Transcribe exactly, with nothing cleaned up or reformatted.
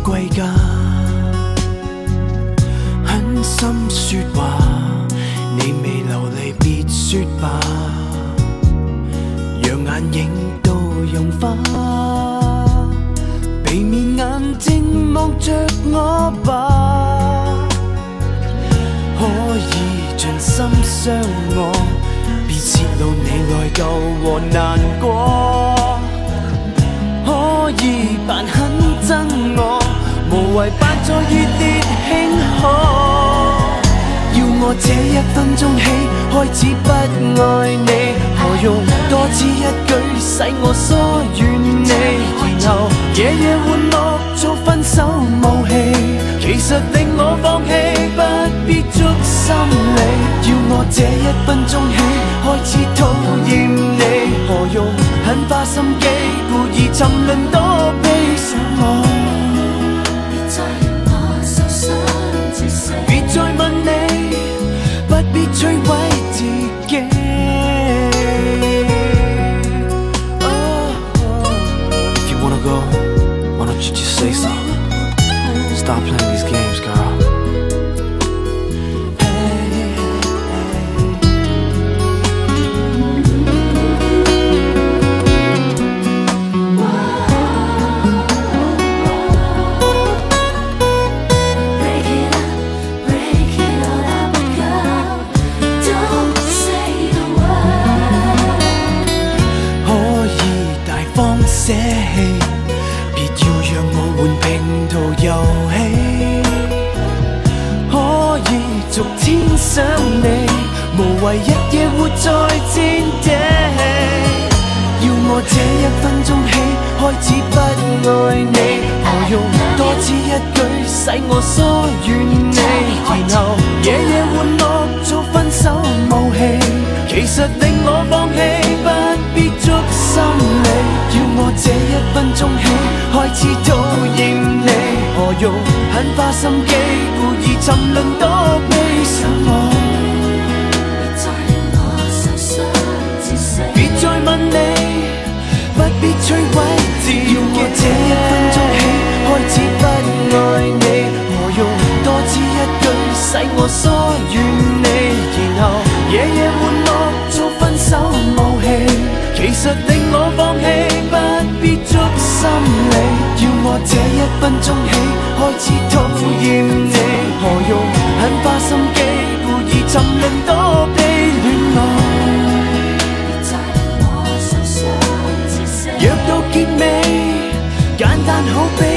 歸家，狠心說話，你未流離別說吧，讓眼影都融化，避免眼睛望着我吧，可以盡心傷我，別泄露你內疚和難過，可以扮很憎我，無謂扮作熱烈慶賀，要我這一分鐘起開始不愛你，何用多此一舉使我疏遠你，然後夜夜玩樂做分手武器，其實令我放棄，不必捉心理，要我這一分鐘起開始討厭你，何用很花心機故意沉淪躲避上我，別再令我受傷至死，別再問你，不必摧毀自己。Oh, if you wanna go, why don't you just say so? Stop playing these games, girl.捨棄，別要讓我換拼圖遊戲，可以逐天想你，無謂日夜活在戰地，要我這一分鐘起開始不愛你，何用多此一舉使我疏遠你，然後夜夜玩樂做分手武器，其實令我放棄，不必捉心理，要我這一分鐘起開始討厭你，何用很花心機故意沉淪躲避上我，別再令我受傷至死，別再問你，不必摧毀自己，要我這一分鐘起開始不愛你，何用多此一舉使我疏遠你，然後夜夜玩樂做分手武器，其實令我放棄，不必捉心理，要我這一分鐘起開始討厭你，何用很花心機故意沉淪躲避戀愛，別再令我受傷至死，若到結尾簡單好比